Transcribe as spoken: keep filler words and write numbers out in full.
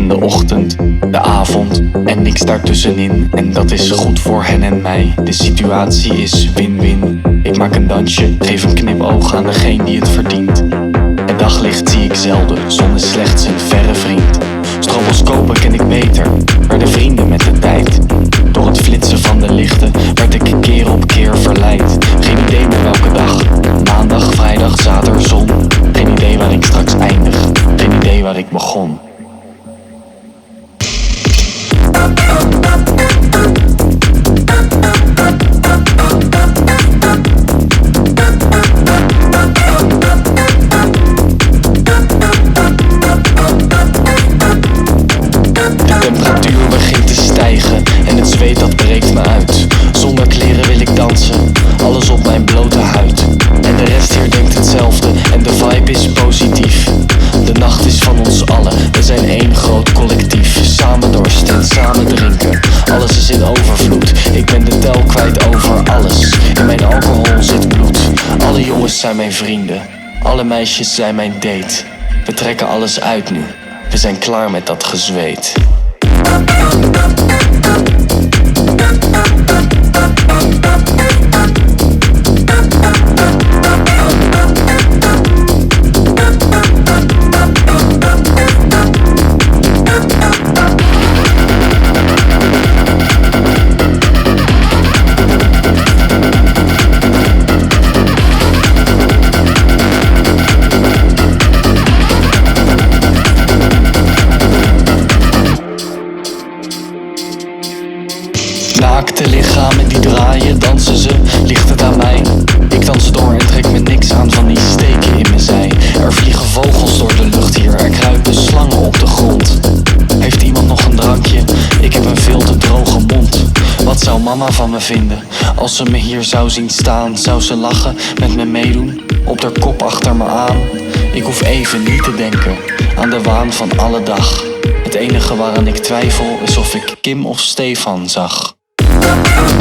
de ochtend, de avond en niks daartussenin. En dat is goed voor hen en mij, de situatie is win-win. Ik maak een dansje, geef een knipoog aan degene die het verdient. Het daglicht zie ik zelden, zon is slechts een verre vriend. Stroboscopen ken ik beter, werden vrienden met de tijd. Door het flitsen van de lichten werd ik keer op keer verleid. Geen idee meer welke dag, maandag, vrijdag, zaterdag, zon. Geen idee waar ik straks eindig, geen idee waar ik begon. De temperatuur begint te stijgen en het zweet dat breekt me uit. Zonder kleren wil ik dansen, alles op mijn blote huid. En de rest hier denkt hetzelfde en de vibe is positief. De nacht is van ons allen, we zijn één groot collectief. Samen dorsten, samen drinken, alles is in overvloed. Ik ben de tel kwijt over alles, in mijn alcohol zit bloed. Alle jongens zijn mijn vrienden, alle meisjes zijn mijn date. We trekken alles uit nu, we zijn klaar met dat gezweet. Naakte lichamen die draaien, dansen ze, ligt het aan mij? Ik dans door en trek me niks aan van die steken in mijn zij. Er vliegen vogels door de lucht hier, er kruipen slangen op de grond. Heeft iemand nog een drankje? Ik heb een veel te droge mond. Wat zou mama van me vinden? Als ze me hier zou zien staan, zou ze lachen, met me meedoen, op haar kop achter me aan. Ik hoef even niet te denken aan de waan van alle dag. Het enige waaraan ik twijfel is of ik Kim of Stefan zag.